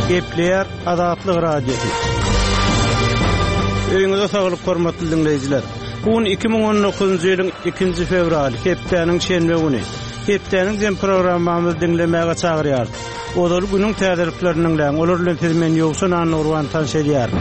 Gepler Azatlyk Radiosu. Öňüňizde saglyk hormatly dinleýijiler. Bugün 2019-njy ýylyň 2-nji fevraly, hepdeniň şenbe güni. Hepdeniň hem programmamyzy dinlemäge çagyrýar. Olar günüň täzelikleriniň bilen olar bilen termen ýogsun anurwan tanşedýär.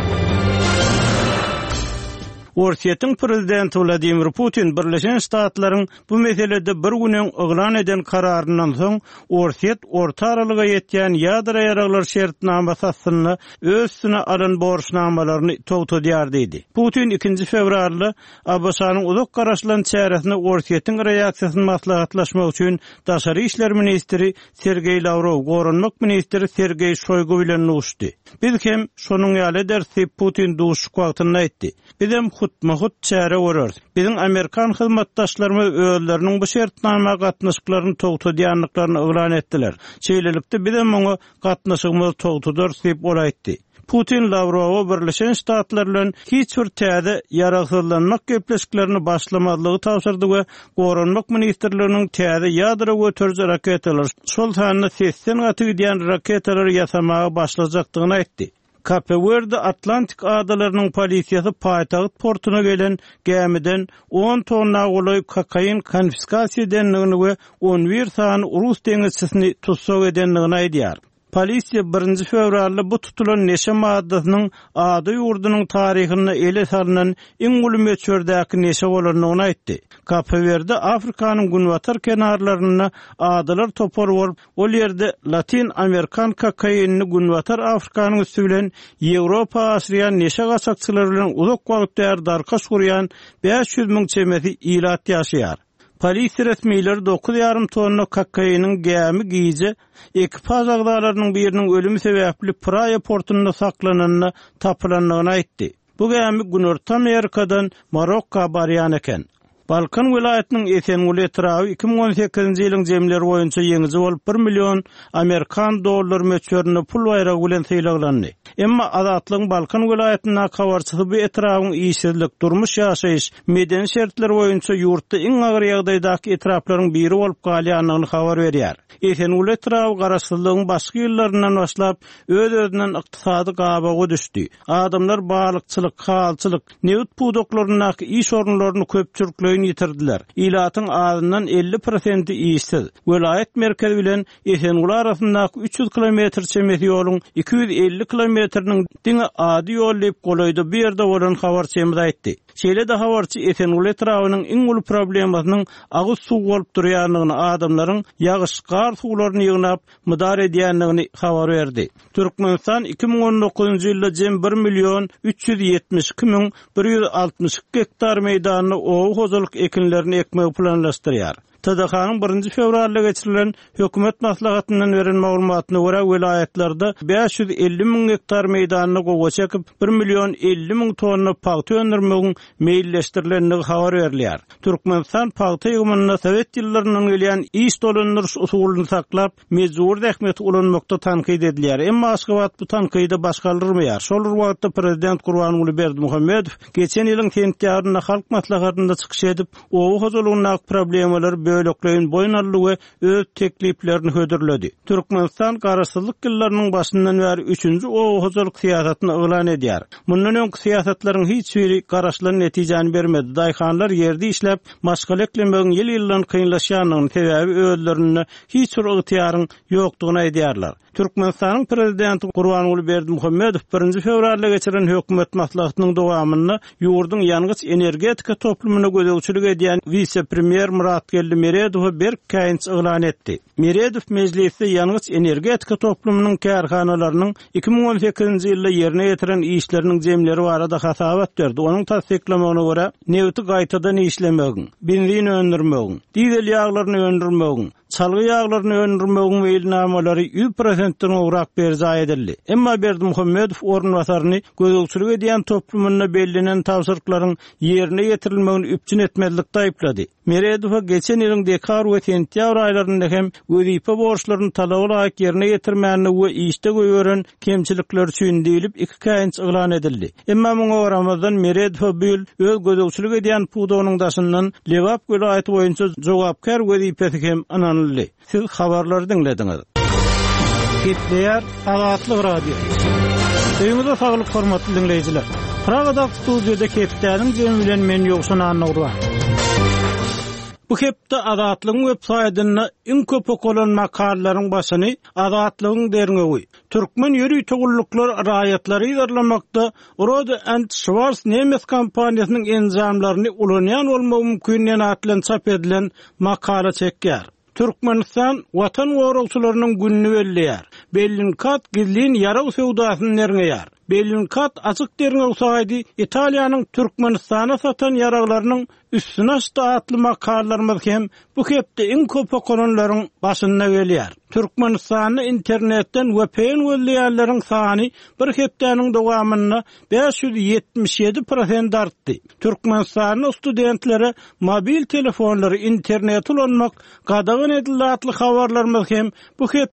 Orsiýetiň prezidenti Vladimir Putin Birleşen Ştatlaryň bu meselede bir günen oglan eden kararyndan soň Orsiýet orta aralyga ýetýän ýadra ýaraglar şertnamasy asyny öz üstüne alan borçnamalaryny togtadýar diýdi. Putin 2-nji fevralda Abbasanyň uzak garaşlan çäresine Orsiýetiň reaksiýasyny maslahatlaşmak üçin Daşary işler ministri Sergey Lavrov, Gorunmak ministri Sergey Shoygu bilen nuşdy. Biz hem şonuň ýaly dersi Putin duşuk wagtyny aýtdy. Biz hem hut çäre görür. Bizim Amerikan hyzmatdaşlarymyz öýleriniň bu şertnamaga gatnaşyklaryny togtadýanlyklaryny oglan etdiler. Şeýlelikde biz hem oňa gatnaşygymyzy togtadyr diýip olaýtdy. Putin Lavrowa Birleşen Ştatlar bilen hiç bir täze ýaragsyzlanmak gepleşiklerini başlamadygy tapşyrdy we Gorunmak ministrliginiň täze ýadra götürjü raketalar şol sanyny 80 gaty gidýän raketalar ýasamaga başlajakdygyny aýtdy. Kapewerde Atlantik adalarynyň polisiýasy paýtagyt portuna gelen gemiden 10 tonna goly kokain konfiskasiýa edenligini we 11 sany Rus deňizçisini tutsak edenligini aýdýar. Polisiýa 1-nji fevralda bu tutulan neşe maddasynyň ady ýurdunyň taryhyny ele salynan iň uly meçhurdäki neşe bolaryny aýtdy. Kapewerde Afrikanyň günwatar kenarlaryna adalar topar bolup, ol ýerde Latin Amerikan kokainini günwatar Afrikanyň üstü bilen Ýewropa aşyrýan neşe gaçakçylary bilen uzak wagtlar darkaş gurýan 500.000 çemeti ilat ýaşaýar. Polisiýa resmiýetleri 9,5 tonna kokainin gämi giýje ekipaj agdalarynyň biriniň ölümi sebäpli Praia portunda saklananyny tapylanlygyny aýtdy. Bu gämi Günorta Amerikadan Marokka barýan eken. Balkan vilayetiniň Esenguly etrawy 2018-nji ýylyň jemleri boýunça ýeňizi bolup 1 million Amerikan dollary meçhörüne pul baýragy bilen syýlaglandy. Emma Azatlygyň Balkan vilayetiniň kawarçysy bu etrawyň işsizlik, durmuş ýaşaýyş, medeni şertler boýunça ýurtda iň agyr ýagdaýdaky etraplaryň biri bolup galýanyny habar berýär. Esenguly etrawy garaşsyzlygyň başga ýyllaryndan başlap öz-özünden ykdysady gabaga düşdi. Adamlar balykçylyk, halçylyk, newt pudoklarynyň iş orunlaryny köpçülikle yitirdiler. İlatyň azyndan 50% işsiz. Welayet merkezi bilen Esenguly arasyndaky 300 kilometr çemeti ýoluň 250 kilometriniň diňe ady ýol diýip goýdy bir ýerde bolan habarçymyz aýtdy. Şeýle de habarçy Esenguly etrawynyň iň uly problemasynyň agyz suw bolup durýanlygyny, adamlaryň ýagyş gar suwlaryny ýygnap mydar edýänligini habar berdi. Türkmenistan 2019-njy ýylda jem 1.372.162 hektar meýdanyny owu ekinlerini ekmeği planlaşdırýar. TDH-nyň 1-nji fevralda geçirilen hökümet maslahatyndan beren maglumatyna görä welaýetlerde 550.000 hektar meýdanyny gowa çekip 1.050.000 tonna paýta öndürmegiň meýilleşdirilenligi habar berilýär. Türkmenistan paýta ýygymyna Sowet ýyllarynyň gelýän iş dolandyryş usulyny saklap, mejbur rehmet ulanmakda tankyd edilýär. Emma Aşgabat bu tankydy başgalyrmýar. Şol wagtda prezident Gurbanuly Berdimuhammedow geçen ýylyň sentýabrynda halk maslahatynda çykyş edip, owu hozurlygynyň problemleri bölekleyin boýnarlygy öz tekliplerini hödürledi. Türkmenistan garaşsyzlyk ýyllarynyň başyndan bäri 3-nji owu hozurlyk siýasatyny oglan edýär. Mundan öňki siýasatlaryň hiç biri garaşlan netijany bermedi. Daýhanlar ýerde işläp, maşgal eklemegiň ýyl-ýyldan kynlaşýanlygyny sebäbi özlerini hiç bir ygtyýaryň ýokdugyny aýdýarlar. Türkmenistanyň prezidenti Gurbanuly Berdimuhammedow 1-nji fevralda geçiren hökümet maslahatynyň dowamyny ýurdun ýangys energetika toplumyna gözegçilik edýän vice-premier Muratgelli Meredow Berkayns oglan etdi. Meredow mejlisde ýangys energetika toplumynyň kärhanalarynyň 2018-nji ýylda ýerine ýetiren işleriniň jemleri barada hasabat berdi. Onuň tasdiklamagyna görä, newti gaýtadan işlemegiň, benzin öndürmegiň, dizel ýağlaryny öndürmegiň, çalgı ýağlaryny öndürmegiň beýlenamalary 100%-den ograk berza edildi. Emma Berdimuhammedow orunbasaryny gözegçilik edýän toplumyna bellenen tawsyrlyklaryň ýerine ýetirilmegini üpçün etmezlikde aýplady. Meredow'a geçen ýylyň dekabr we sentýabr aýlarynda hem wezipä borçlaryny talap olarak ýerine ýetirmäni we işde göýüren kemçilikler üçin diýilip 2 käýinç oglan edildi. Emma muňa Ramazan Meredow bil öz gözegçilik edýän pudowynyň daşyndan Lewap welaýaty boýunça jogapkar wezipesi hem ananyldy. Siz habarlary dinlediňiz. Ketleyer Azatlyk Radio. Öýüňizde saglyk hormatly dinleýijiler. Pragada studiýada Kepdäniň jemi bilen men ýogşan anagurwa. Bu hepde Azatlygyň websaýtyna iň köp okulan makalaryň başyny Azatlygyň derňegi. Türkmen ýöri togulluklar raýatlary ýerlemakda Rode and Schwarz Nemes kompaniýasynyň enzamlaryny ulanýan bolmagy mümkinligini atlan çap edilen makala çekýär. Türkmenistan watan gorugçylarynyň gününi belleýär. Bellinkat gizlin ýaraw sewdasyny nerňeýär. Bellinkat açyk derňe usaýdy Italiýanyň Türkmenistana satan ýaraglarynyň üstüne atly makalarymyz hem bu hepde iň köp okulanlaryň başynda gelýär. Türkmenistany internetden WPN welleýärleriň sany bir hepdäniň dowamyna 577% artdy. Türkmenistanyň studentleri mobil telefonlary internet ulanmak gadagyn edilýär habarlarymyz hem bu hep